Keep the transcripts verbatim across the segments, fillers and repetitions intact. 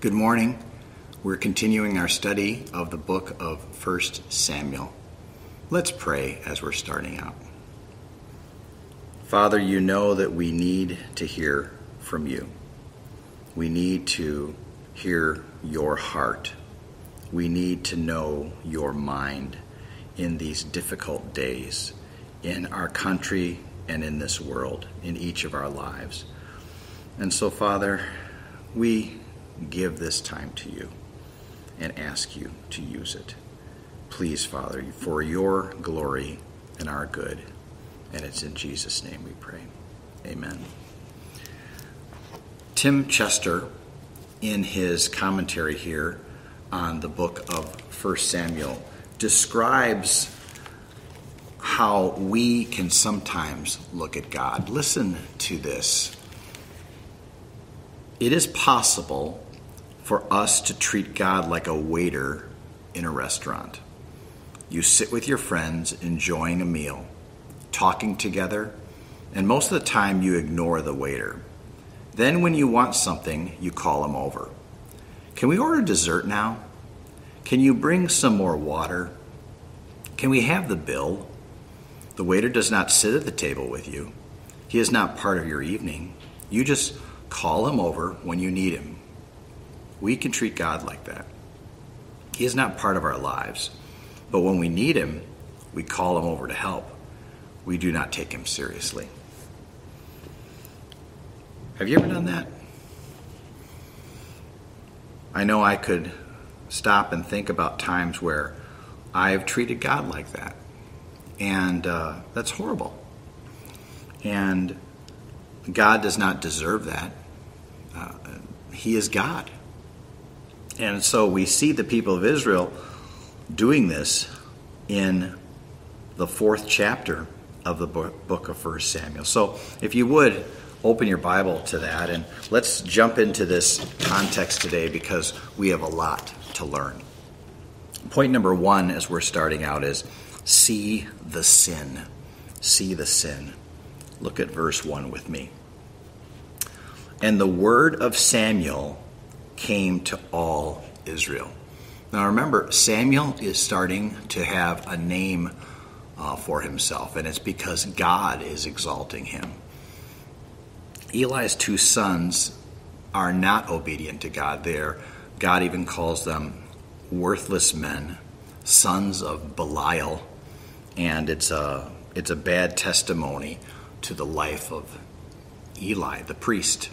Good morning. We're continuing our study of the book of First Samuel. Let's pray as we're starting out. Father, you know that we need to hear from you. We need to hear your heart. We need to know your mind in these difficult days in our country and in this world, in each of our lives. And so, Father, we give this time to you and ask you to use it. Please, Father, for your glory and our good. And it's in Jesus' name we pray. Amen. Tim Chester, in his commentary here on the book of First Samuel, describes how we can sometimes look at God. Listen to this. It is possible for us to treat God like a waiter in a restaurant. You sit with your friends enjoying a meal, talking together, and most of the time you ignore the waiter. Then when you want something, you call him over. Can we order dessert now? Can you bring some more water? Can we have the bill? The waiter does not sit at the table with you. He is not part of your evening. You just call him over when you need him. We can treat God like that. He is not part of our lives. But when we need him, we call him over to help. We do not take him seriously. Have you ever done that? I know I could stop and think about times where I have treated God like that. And uh, that's horrible. And God does not deserve that. Uh, he is God. And so we see the people of Israel doing this in the fourth chapter of the book of First Samuel. So if you would, open your Bible to that, and let's jump into this context today because we have a lot to learn. Point number one as we're starting out is see the sin. See the sin. Look at verse one with me. And the word of Samuel came to all Israel. Now remember, Samuel is starting to have a name uh, for himself, and it's because God is exalting him. Eli's two sons are not obedient to God. They're, God even calls them worthless men, sons of Belial, and it's a, it's a bad testimony to the life of Eli, the priest.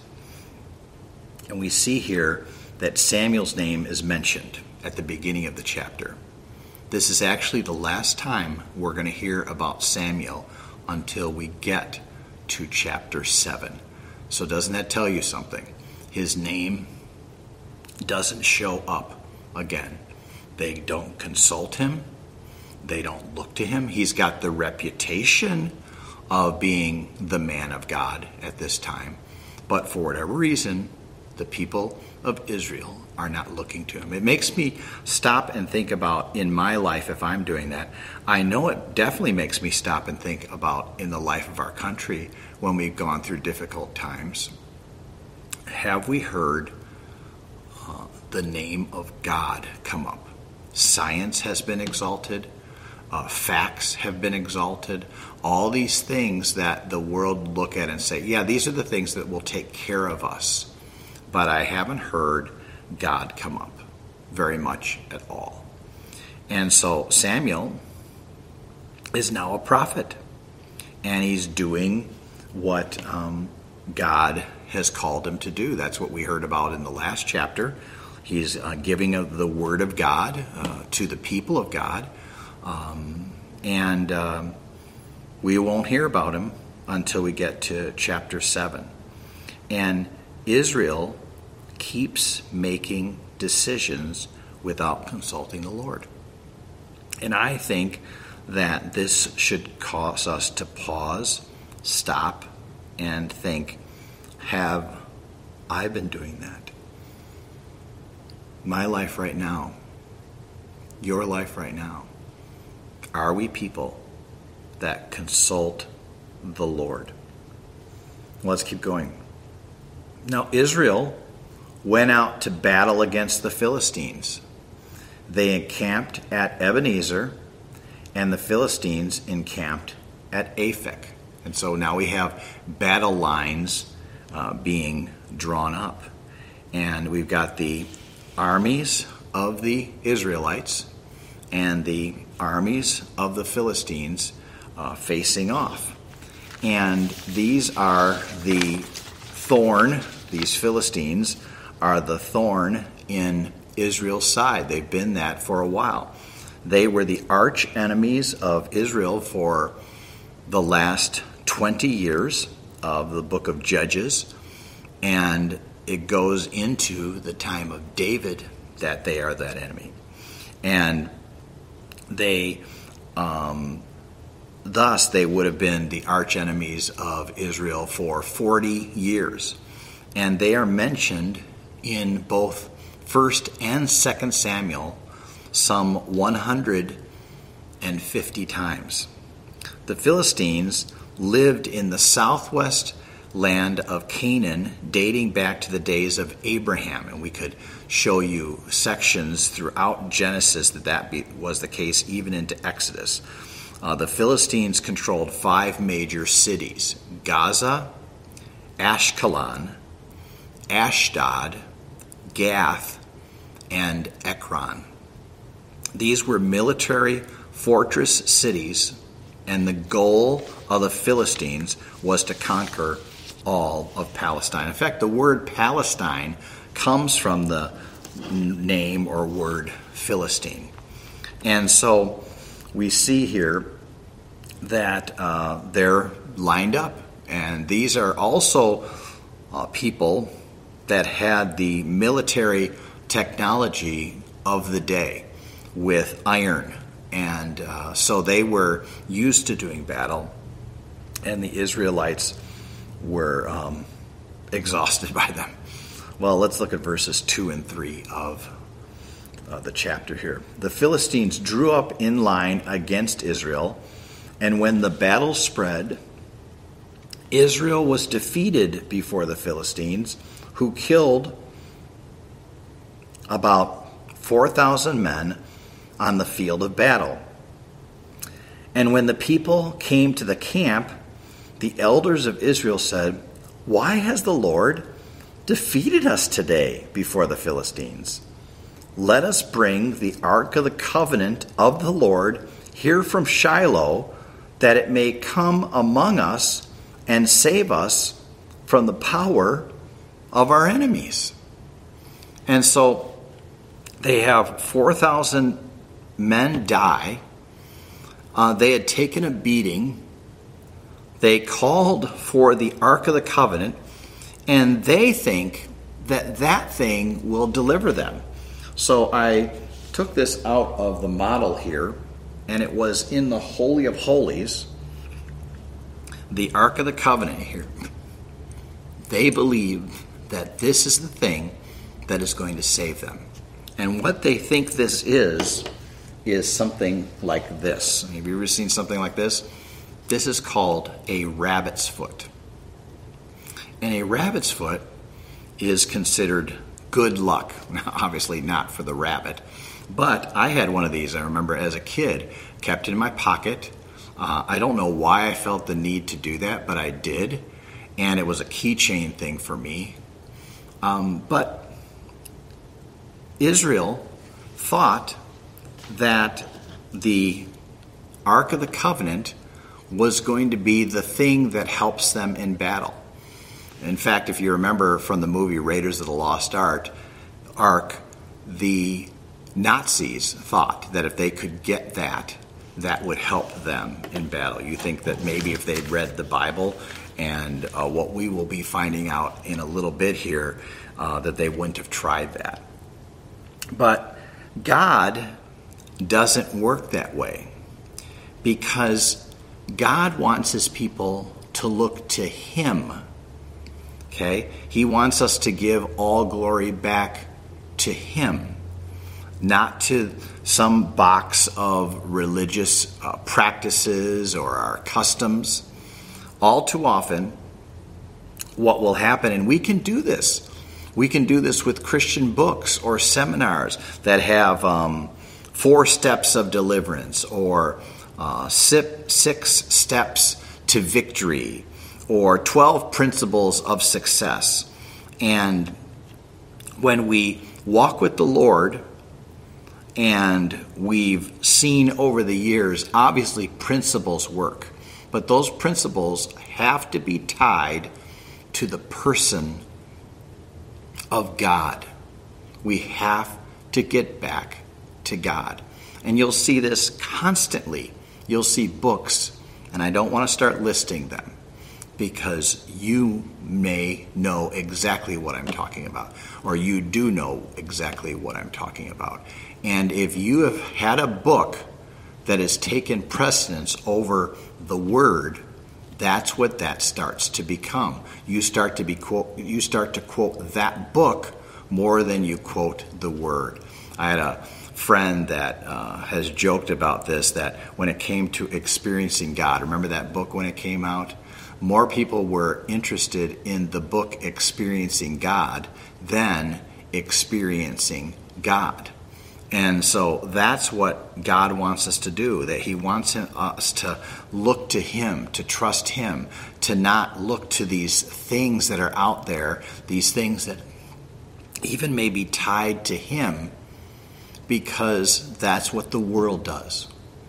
And we see here that Samuel's name is mentioned at the beginning of the chapter. This is actually the last time we're going to hear about Samuel until we get to chapter seven. So doesn't that tell you something? His name doesn't show up again. They don't consult him. They don't look to him. He's got the reputation of being the man of God at this time. But for whatever reason, the people of Israel are not looking to him. It makes me stop and think about in my life if I'm doing that. I know it definitely makes me stop and think about in the life of our country when we've gone through difficult times. Have we heard uh, the name of God come up? Science has been exalted. Uh, facts have been exalted. All these things that the world look at and say, yeah, these are the things that will take care of us. But I haven't heard God come up very much at all. And so Samuel is now a prophet. And he's doing what um, God has called him to do. That's what we heard about in the last chapter. He's uh, giving of the word of God uh, to the people of God. Um, and um, we won't hear about him until we get to chapter seven. And Israel keeps making decisions without consulting the Lord. And I think that this should cause us to pause, stop, and think, have I been doing that? My life right now, your life right now, are we people that consult the Lord? Let's keep going. Now, Israel went out to battle against the Philistines. They encamped at Ebenezer, and the Philistines encamped at Aphek. And so now we have battle lines uh, being drawn up. And we've got the armies of the Israelites and the armies of the Philistines uh, facing off. And these are the thorn, these Philistines are the thorn in Israel's side. They've been that for a while. They were the arch enemies of Israel for the last twenty years of the book of Judges, and it goes into the time of David that they are that enemy. And they, um, thus, they would have been the arch enemies of Israel for forty years. And they are mentioned in both First and Second Samuel some one hundred fifty times. The Philistines lived in the southwest land of Canaan dating back to the days of Abraham, and we could show you sections throughout Genesis that that be, was the case, even into Exodus. Uh, the Philistines controlled five major cities: Gaza, Ashkelon, Ashdod, Gath, and Ekron. These were military fortress cities, and the goal of the Philistines was to conquer all of Palestine. In fact, the word Palestine comes from the name or word Philistine. And so we see here that uh, they're lined up. And these are also uh, people that had the military technology of the day with iron. And uh, so they were used to doing battle, and the Israelites were um, exhausted by them. Well, let's look at verses two and three of uh, the chapter here. The Philistines drew up in line against Israel, and when the battle spread, Israel was defeated before the Philistines, who killed about four thousand men on the field of battle. And when the people came to the camp, the elders of Israel said, "Why has the Lord defeated us today before the Philistines? Let us bring the ark of the covenant of the Lord here from Shiloh, that it may come among us and save us from the power of our enemies." And so they have four thousand men die. Uh, they had taken a beating. They called for the Ark of the Covenant, and they think that that thing will deliver them. So I took this out of the model here, and it was in the Holy of Holies, the Ark of the Covenant here. They believe that this is the thing that is going to save them. And what they think this is, is something like this. Have you ever seen something like this? This is called a rabbit's foot. And a rabbit's foot is considered good luck. Now, obviously not for the rabbit, but I had one of these, I remember as a kid, kept in my pocket. Uh, I don't know why I felt the need to do that, but I did. And it was a keychain thing for me. Um, but Israel thought that the Ark of the Covenant was going to be the thing that helps them in battle. In fact, if you remember from the movie Raiders of the Lost Ark, Ark, the Nazis thought that if they could get that, that would help them in battle. You think that maybe if they'd read the Bible and uh, what we will be finding out in a little bit here, uh, that they wouldn't have tried that. But God doesn't work that way, because God wants his people to look to him. Okay? He wants us to give all glory back to him, not to some box of religious uh, practices or our customs. All too often, what will happen, and we can do this We can do this with Christian books or seminars that have um, four steps of deliverance, or uh, six steps to victory, or twelve principles of success. And when we walk with the Lord, and we've seen over the years, obviously principles work, but those principles have to be tied to the person of God. We have to get back to God. And you'll see this constantly. You'll see books, and I don't want to start listing them because you may know exactly what I'm talking about, or you do know exactly what I'm talking about. And if you have had a book that has taken precedence over the Word, that's what that starts to become. You start to be quote, you start to quote that book more than you quote the Word. I had a friend that uh, has joked about this, that when it came to Experiencing God, remember that book when it came out? More people were interested in the book Experiencing God than experiencing God. And so that's what God wants us to do, that he wants us to look to him, to trust him, to not look to these things that are out there, these things that even may be tied to him, because that's what the world does.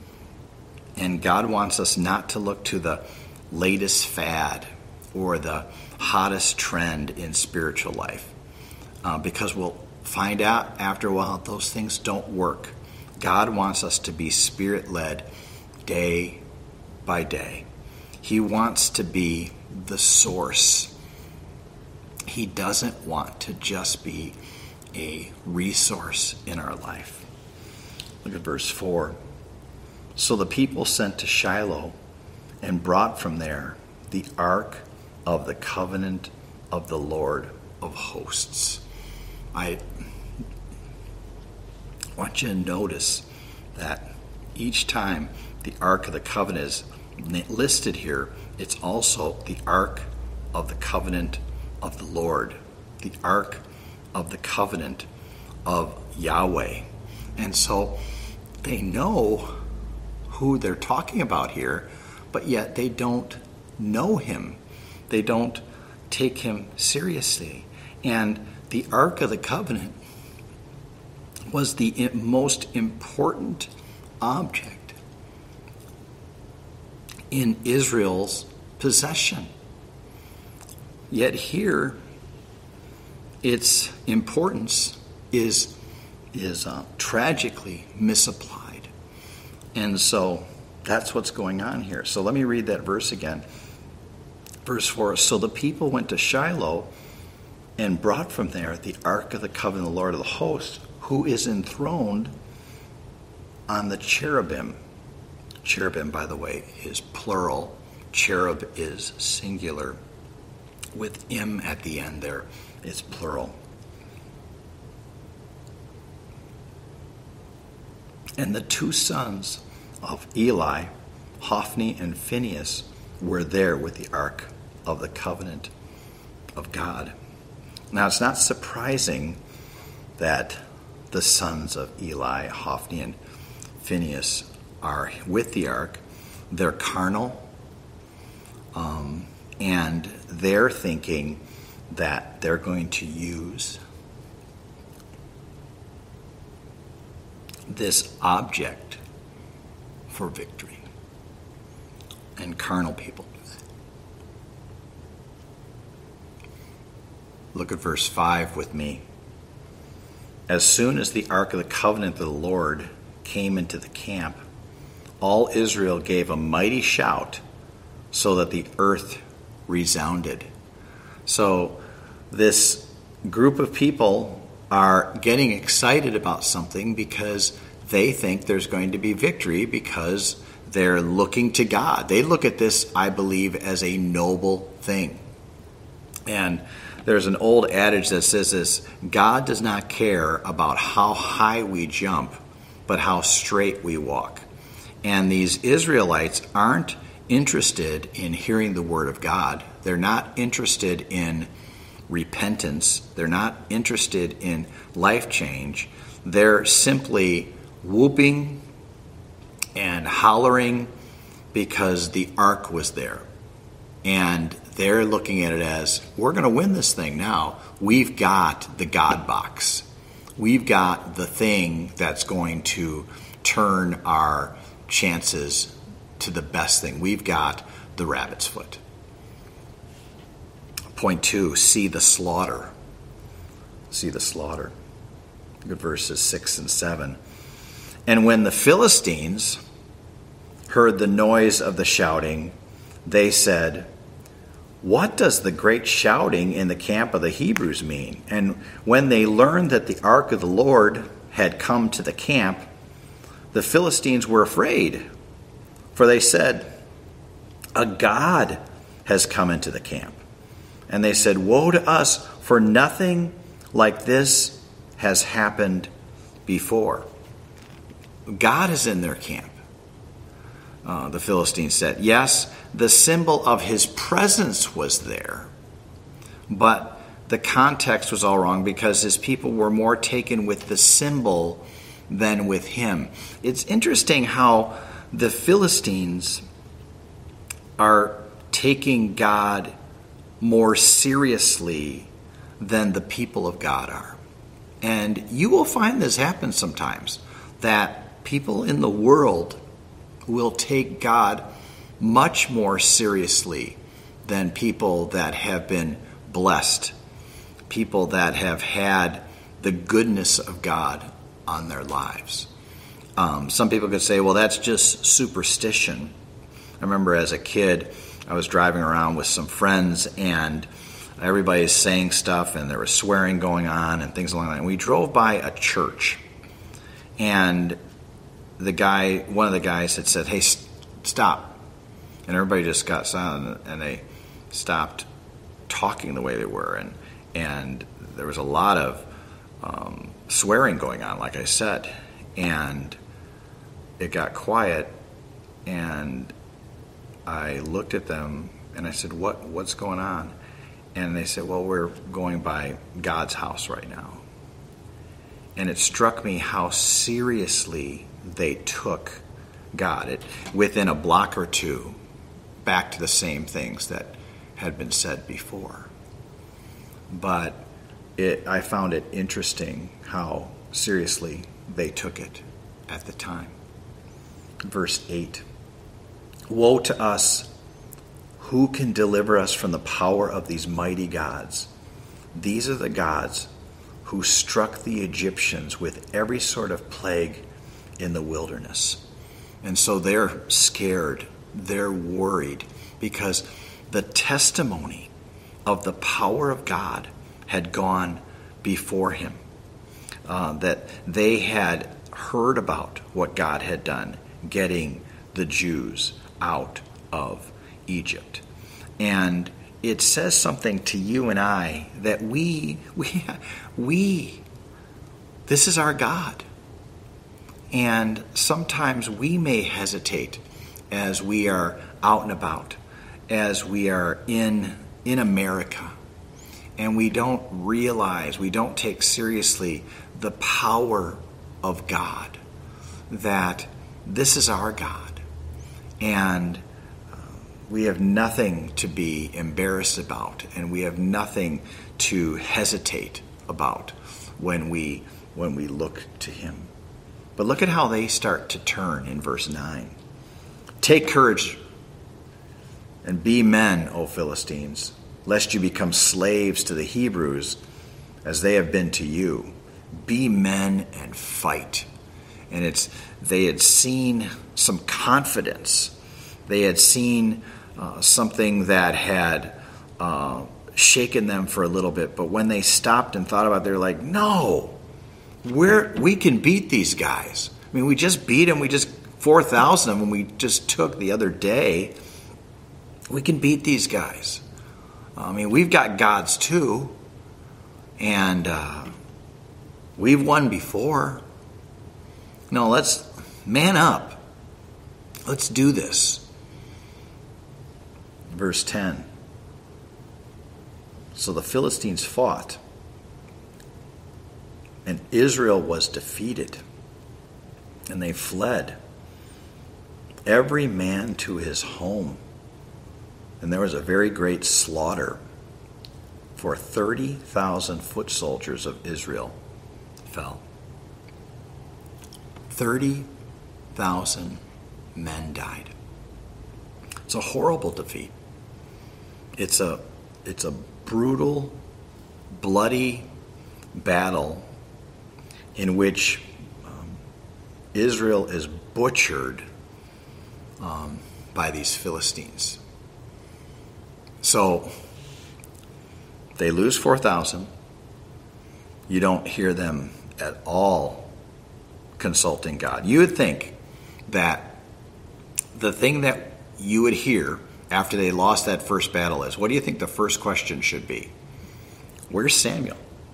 And God wants us not to look to the latest fad or the hottest trend in spiritual life, uh, because we'll find out after a while those things don't work. God wants us to be Spirit-led day by day. He wants to be the source. He doesn't want to just be a resource in our life. Look at verse four. So the people sent to Shiloh and brought from there the ark of the covenant of the Lord of hosts. I want you to notice that each time the Ark of the Covenant is listed here, it's also the Ark of the Covenant of the Lord, the Ark of the Covenant of Yahweh. And so they know who they're talking about here, but yet they don't know him. They don't take him seriously. And the Ark of the Covenant was the most important object in Israel's possession. Yet here, its importance is, is uh, tragically misapplied. And so that's what's going on here. So let me read that verse again. Verse four, so the people went to Shiloh and brought from there the ark of the covenant of the Lord of the hosts, who is enthroned on the cherubim. Cherubim, by the way, is plural. Cherub is singular. With im at the end there, it's plural. And the two sons of Eli, Hophni and Phinehas, were there with the ark of the covenant of God. Now, it's not surprising that the sons of Eli, Hophni, and Phinehas are with the ark. They're carnal, um, and they're thinking that they're going to use this object for victory. And carnal people do that. Look at verse five with me. As soon as the ark of the covenant of the Lord came into the camp, all Israel gave a mighty shout so that the earth resounded. So this group of people are getting excited about something because they think there's going to be victory, because they're looking to God. They look at this, I believe, as a noble thing. And there's an old adage that says this: God does not care about how high we jump, but how straight we walk. And these Israelites aren't interested in hearing the word of God. They're not interested in repentance. They're not interested in life change. They're simply whooping and hollering because the ark was there. And they're looking at it as, we're going to win this thing now. We've got the God box. We've got the thing that's going to turn our chances to the best thing. We've got the rabbit's foot. Point two, see the slaughter. See the slaughter. Look at verses six and seven. And when the Philistines heard the noise of the shouting, they said, what does the great shouting in the camp of the Hebrews mean? And when they learned that the ark of the Lord had come to the camp, the Philistines were afraid, for they said, a god has come into the camp. And they said, woe to us, for nothing like this has happened before. God is in their camp. Uh, the Philistines said, yes, the symbol of his presence was there, but the context was all wrong because his people were more taken with the symbol than with him. It's interesting how the Philistines are taking God more seriously than the people of God are. And you will find this happen sometimes, that people in the world will take God much more seriously than people that have been blessed, people that have had the goodness of God on their lives. Um, some people could say, well, that's just superstition. I remember as a kid, I was driving around with some friends, and everybody's saying stuff, and there was swearing going on and things along that. And we drove by a church, and the guy, one of the guys had said, hey, st- stop. And everybody just got silent, and they stopped talking the way they were. And and there was a lot of um, swearing going on, like I said. And it got quiet, and I looked at them, and I said, what what's going on? And they said, well, we're going by God's house right now. And it struck me how seriously they took God. It, within a block or two, back to the same things that had been said before. But it, I found it interesting how seriously they took it at the time. Verse eight. Woe to us! Who can deliver us from the power of these mighty gods? These are the gods who struck the Egyptians with every sort of plague in the wilderness. And so they're scared. They're worried because the testimony of the power of God had gone before him. Uh, that they had heard about what God had done, getting the Jews out of Egypt. And it says something to you and I that we, we, we, this is our God. And sometimes we may hesitate as we are out and about, as we are in, in America, and we don't realize, we don't take seriously the power of God, that this is our God. And we have nothing to be embarrassed about, and we have nothing to hesitate about when we when we look to him. But look at how they start to turn in verse nine. Take courage and be men, O Philistines, lest you become slaves to the Hebrews as they have been to you. Be men and fight. And it's they had seen some confidence. They had seen uh, something that had uh, shaken them for a little bit. But when they stopped and thought about it, they were like, no, we're, we can beat these guys. I mean, we just beat them. We just, four thousand of them we just took the other day. We can beat these guys. I mean, we've got gods too. And uh, we've won before. No, let's man up. Let's do this. Verse ten. So the Philistines fought, and Israel was defeated, and they fled, every man to his home. And there was a very great slaughter, for thirty thousand foot soldiers of Israel fell. thirty thousand men died. It's a horrible defeat. It's a, it's a brutal, bloody battle in which um, Israel is butchered um, by these Philistines. So they lose four thousand. You don't hear them at all consulting God. You would think that the thing that you would hear after they lost that first battle is, what do you think the first question should be? Where's Samuel?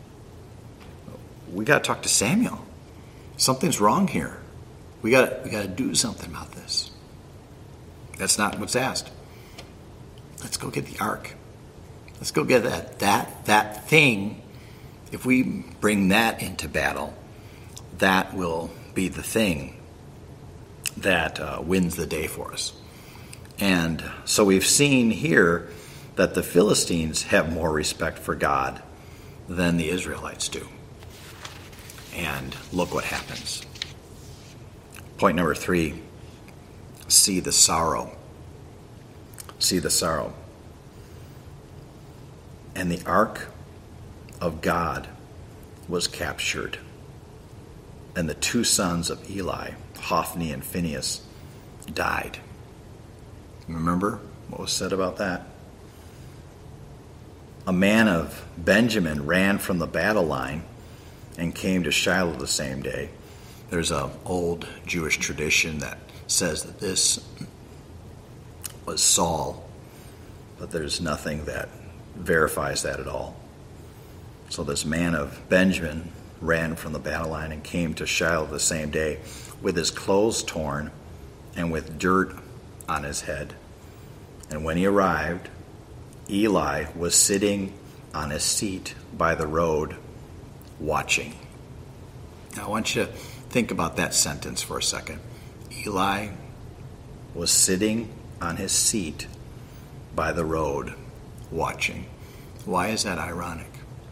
We got to talk to Samuel. Something's wrong here. We got we got to do something about this. That's not what's asked. Let's go get the ark. Let's go get that that that thing. If we bring that into battle, that will be the thing that uh, wins the day for us. And so we've seen here that the Philistines have more respect for God than the Israelites do. And look what happens. Point number three, see the sorrow. See the sorrow. And the ark of God was captured, and the two sons of Eli, Hophni and Phinehas, died. Remember what was said about that? A man of Benjamin ran from the battle line and came to Shiloh the same day. There's an old Jewish tradition that says that this was Saul, but there's nothing that verifies that at all. So this man of Benjamin ran from the battle line and came to Shiloh the same day with his clothes torn and with dirt on his head. And when he arrived, Eli was sitting on his seat by the road watching. Now I want you to think about that sentence for a second. Eli was sitting on his seat by the road watching. Why is that ironic?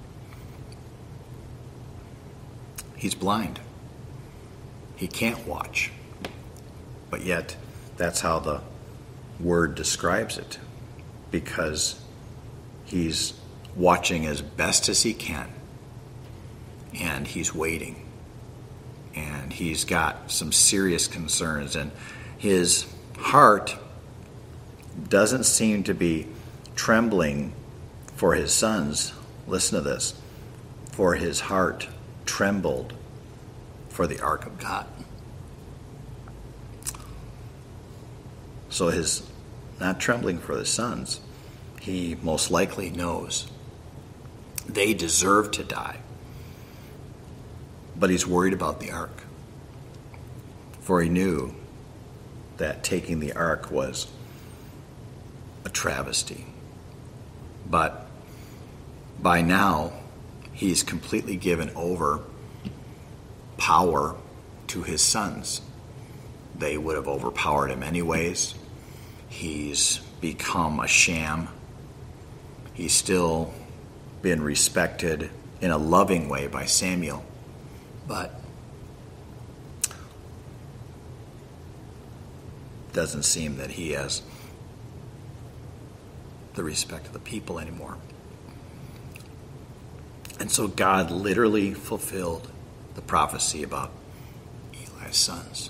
He's blind. He can't watch. But yet, that's how the word describes it. Because he's watching as best as he can. And he's waiting. And he's got some serious concerns. And his heart doesn't seem to be trembling for his sons. Listen to this. For his heart trembled for the ark of God. So his not trembling for the sons, he most likely knows they deserve to die. But he's worried about the ark. For he knew that taking the ark was a travesty. But by now, he's completely given over power to his sons. They would have overpowered him anyways. He's become a sham. He's still been respected in a loving way by Samuel. But doesn't seem that he has the respect of the people anymore. And so God literally fulfilled the prophecy about Eli's sons.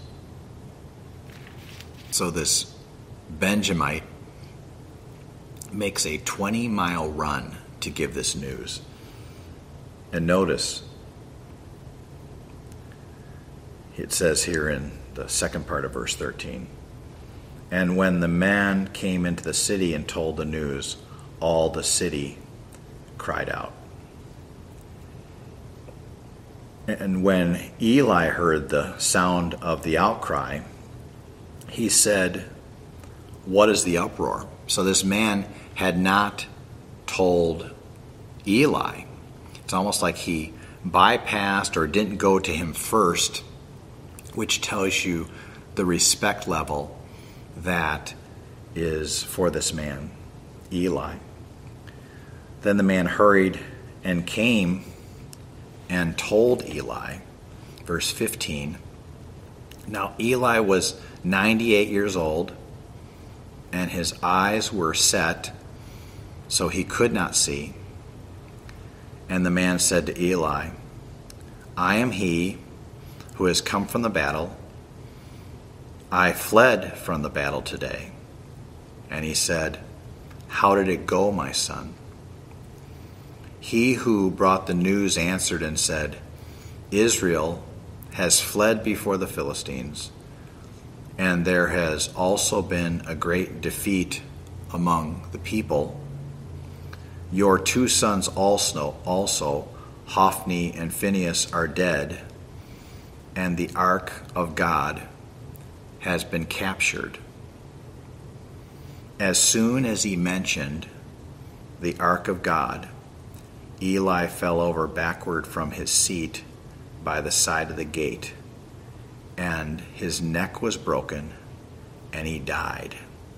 So this Benjamite makes a twenty-mile run to give this news. And notice, it says here in the second part of verse thirteen, and when the man came into the city and told the news, all the city cried out. And when Eli heard the sound of the outcry, he said, what is the uproar? So this man had not told Eli. It's almost like he bypassed or didn't go to him first, which tells you the respect level that is for this man, Eli. Then the man hurried and came and told Eli, verse fifteen. Now Eli was ninety-eight years old, and his eyes were set, so he could not see. And the man said to Eli, I am he who has come from the battle. I fled from the battle today. And he said, How did it go, my son? He who brought the news answered and said, Israel has fled before the Philistines, and there has also been a great defeat among the people. Your two sons also, also Hophni and Phinehas, are dead, and the ark of God has been captured. As soon as he mentioned the ark of God, Eli fell over backward from his seat by the side of the gate, and his neck was broken, and he died.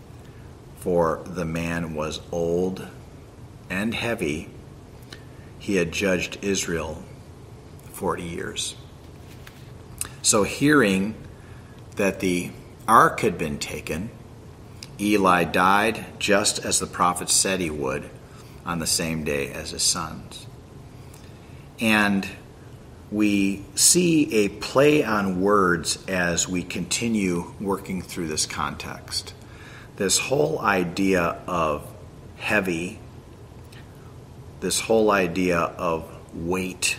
For the man was old and heavy. He had judged Israel forty years. So hearing that the ark had been taken, Eli died just as the prophet said he would on the same day as his sons. And we see a play on words as we continue working through this context. This whole idea of heavy, this whole idea of weight,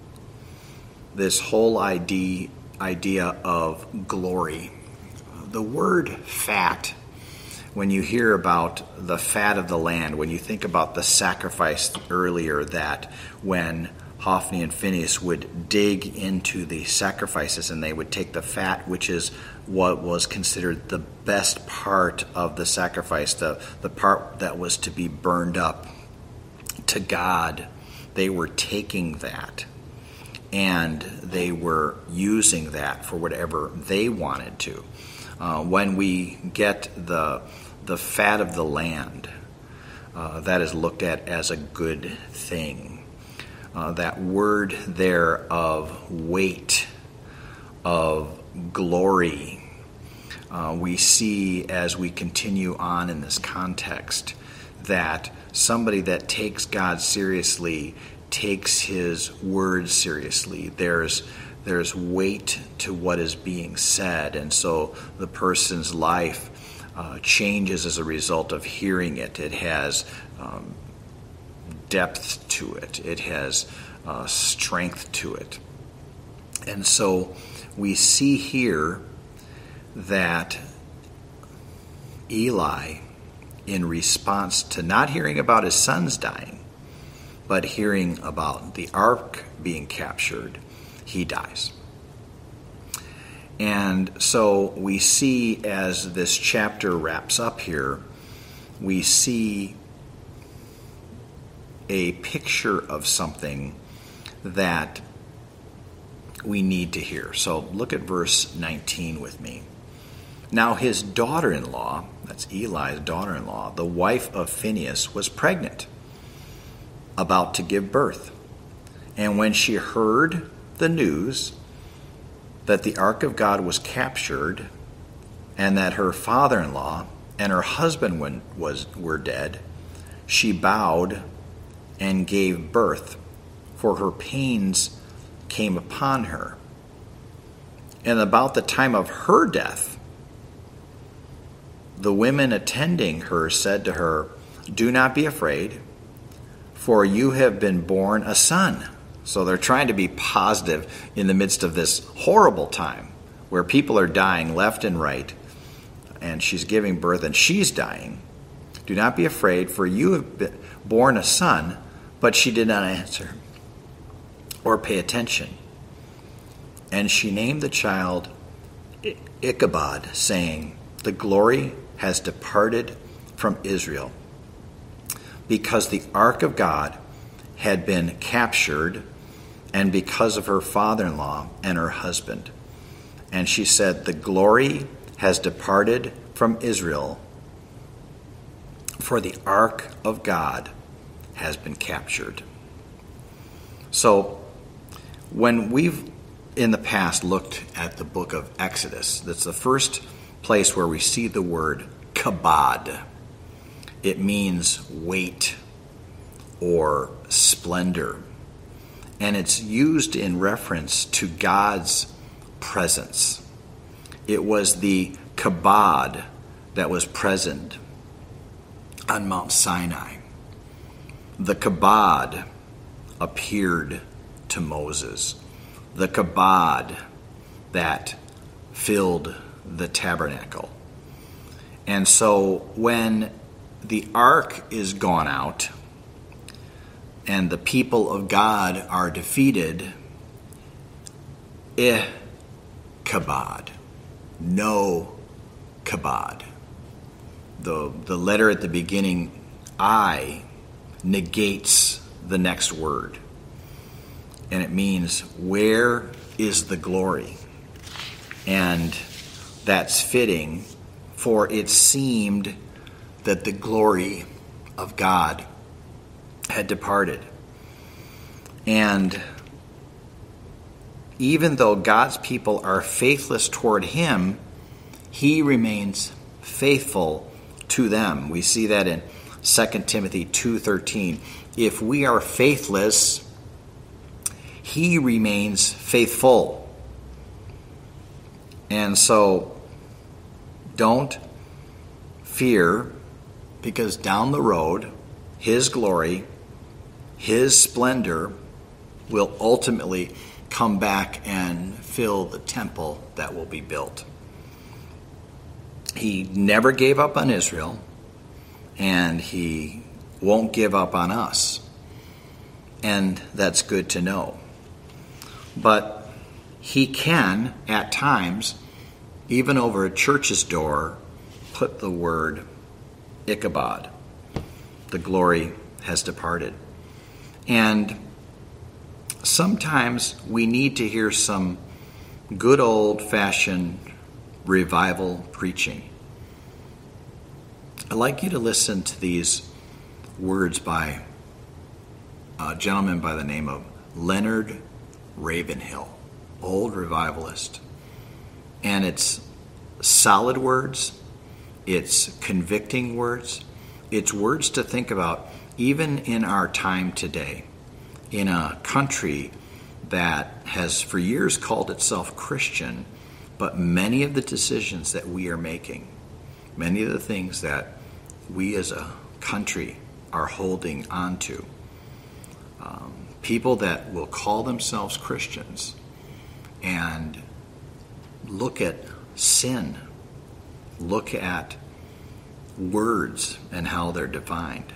this whole idea, idea of glory. The word fat, when you hear about the fat of the land, when you think about the sacrifice earlier, that when Hophni and Phinehas would dig into the sacrifices and they would take the fat, which is what was considered the best part of the sacrifice, the, the part that was to be burned up to God, they were taking that and they were using that for whatever they wanted to. Uh, when we get the the fat of the land, uh, that is looked at as a good thing. Uh, that word there of weight, of glory, uh, we see as we continue on in this context that somebody that takes God seriously takes his word seriously. There's there's weight to what is being said, and so the person's life uh, changes as a result of hearing it. It has um, depth to it. It has uh, strength to it. And so we see here that Eli, in response to not hearing about his sons dying, but hearing about the ark being captured, he dies. And so we see, as this chapter wraps up here, we see a picture of something that we need to hear. So look at verse nineteen with me. Now his daughter-in-law, that's Eli's daughter-in-law, the wife of Phinehas, was pregnant, about to give birth. And when she heard the news that the ark of God was captured and that her father-in-law and her husband was were dead, she bowed and gave birth, for her pains came upon her. And about the time of her death, the women attending her said to her, "Do not be afraid, for you have been born a son." So they're trying to be positive in the midst of this horrible time where people are dying left and right, and she's giving birth and she's dying. "Do not be afraid, for you have been born a son." But she did not answer or pay attention. And she named the child Ichabod, saying, "The glory has departed from Israel, because the ark of God had been captured, and because of her father-in-law and her husband. And she said, the glory has departed from Israel, for the ark of God has been captured. So when we've in the past looked at the book of Exodus, that's the first place where we see the word kabod. It means weight or splendor. And it's used in reference to God's presence. It was the kabod that was present on Mount Sinai. The kabod appeared to Moses. The kabod that filled the tabernacle. And so when the ark is gone out and the people of God are defeated, eh kabod, no kabod. The, the letter at the beginning, I, negates the next word. And it means, where is the glory? And that's fitting, for it seemed that the glory of God had departed. And even though God's people are faithless toward him, he remains faithful to them. We see that in Second Timothy two thirteen. If we are faithless, he remains faithful. And so don't fear, because down the road, his glory, his splendor will ultimately come back and fill the temple that will be built. He never gave up on Israel, and he won't give up on us. And that's good to know. But he can, at times, even over a church's door, put the word Ichabod. The glory has departed. And sometimes we need to hear some good old-fashioned revival preaching. I'd like you to listen to these words by a gentleman by the name of Leonard Ravenhill, old revivalist. And it's solid words, it's convicting words, it's words to think about even in our time today, in a country that has for years called itself Christian, but many of the decisions that we are making, many of the things that we as a country are holding on to, um, people that will call themselves Christians and look at sin, look at words and how they're defined,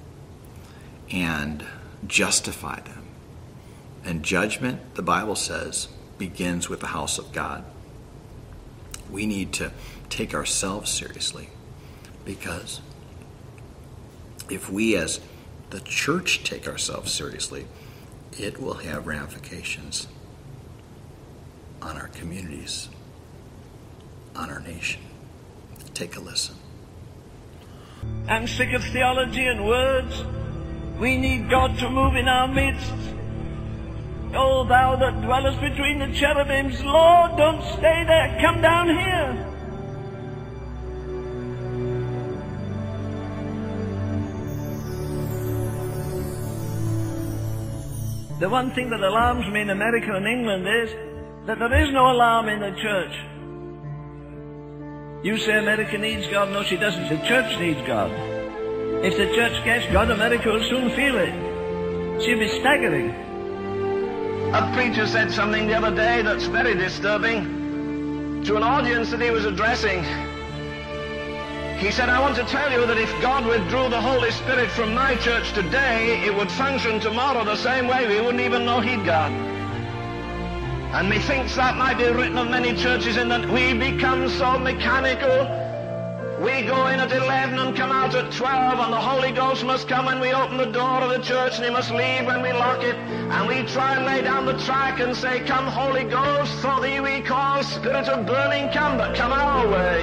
and justify them. And judgment, the Bible says, begins with the house of God. We need to take ourselves seriously, because if we as the church take ourselves seriously, it will have ramifications on our communities, on our nation. Take a listen. I'm sick of theology and words. We need God to move in our midst. O thou that dwellest between the cherubims, Lord, don't stay there. Come down here. The one thing that alarms me in America and England is that there is no alarm in the church. You say America needs God. No, she doesn't. The church needs God. If the church gets God, America will soon feel it. She'll be staggering. A preacher said something the other day that's very disturbing to an audience that he was addressing. He said, I want to tell you that if God withdrew the Holy Spirit from my church today, it would function tomorrow the same way. We wouldn't even know he'd gone. And methinks that might be written of many churches in that we become so mechanical We go in at eleven and come out at twelve, and the Holy Ghost must come when we open the door of the church, and he must leave when we lock it. And we try and lay down the track and say, come Holy Ghost, for thee we call, Spirit of burning, come, but come our way.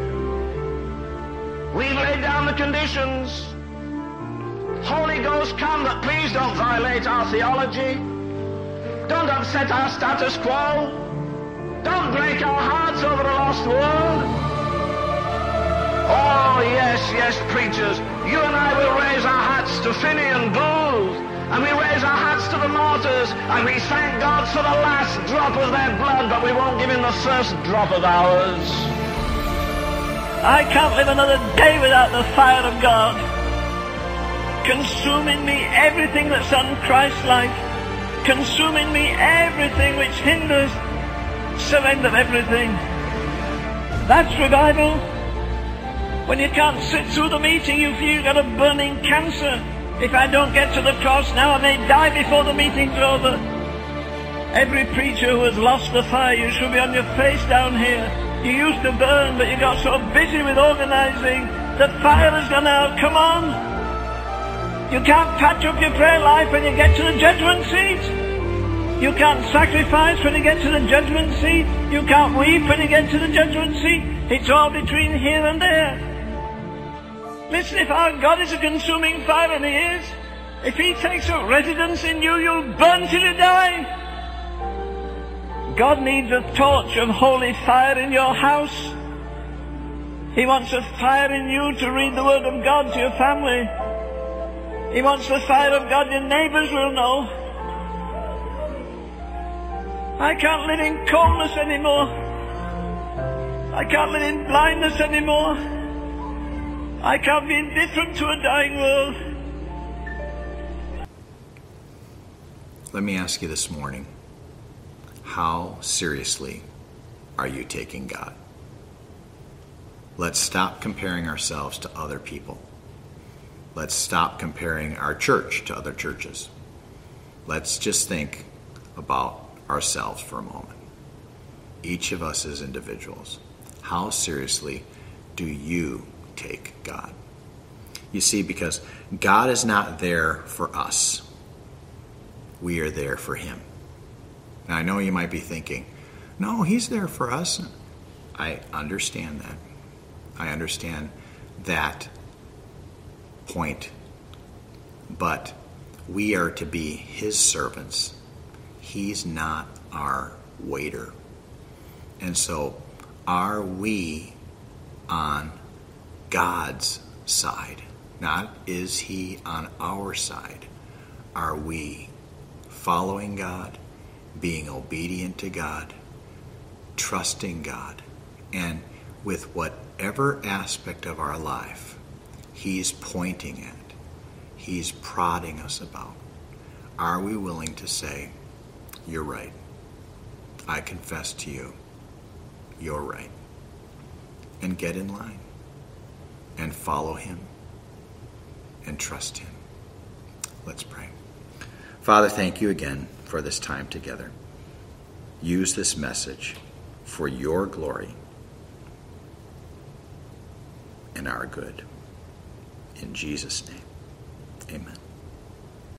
We've laid down the conditions. Holy Ghost, come, but please don't violate our theology. Don't upset our status quo. Don't break our hearts over a lost world. Oh, yes, yes, preachers, you and I will raise our hats to Finney and Booth, and we raise our hats to the martyrs, and we thank God for the last drop of their blood, but we won't give him the first drop of ours. I can't live another day without the fire of God, consuming me everything that's un-Christ-like, consuming me everything which hinders surrender everything. That's revival. When you can't sit through the meeting, you feel you've got a burning cancer. If I don't get to the cross now, I may die before the meeting's over. Every preacher who has lost the fire, you should be on your face down here. You used to burn, but you got so busy with organizing. The fire has gone out. Come on. You can't patch up your prayer life when you get to the judgment seat. You can't sacrifice when you get to the judgment seat. You can't weep when you get to the judgment seat. It's all between here and there. Listen, if our God is a consuming fire, and he is, if he takes up residence in you, you'll burn till you die. God needs a torch of holy fire in your house. He wants a fire in you to read the word of God to your family. He wants the fire of God your neighbors will know. I can't live in coldness anymore. I can't live in blindness anymore. I can't be indifferent to a dying world. Let me ask you this morning, how seriously are you taking God? Let's stop comparing ourselves to other people. Let's stop comparing our church to other churches. Let's just think about ourselves for a moment. Each of us as individuals. How seriously do you take God? You see, because God is not there for us. We are there for him. Now, I know you might be thinking, no, he's there for us. I understand that. I understand that point. But we are to be his servants. He's not our waiter. And so, are we on God's side? Not is he on our side. Are we following God, being obedient to God, trusting God, and with whatever aspect of our life he's pointing at, he's prodding us about, are we willing to say, you're right. I confess to you, you're right. And get in line and follow him and trust him. Let's pray. Father, thank you again for this time together. Use this message for your glory and our good. In Jesus' name, amen.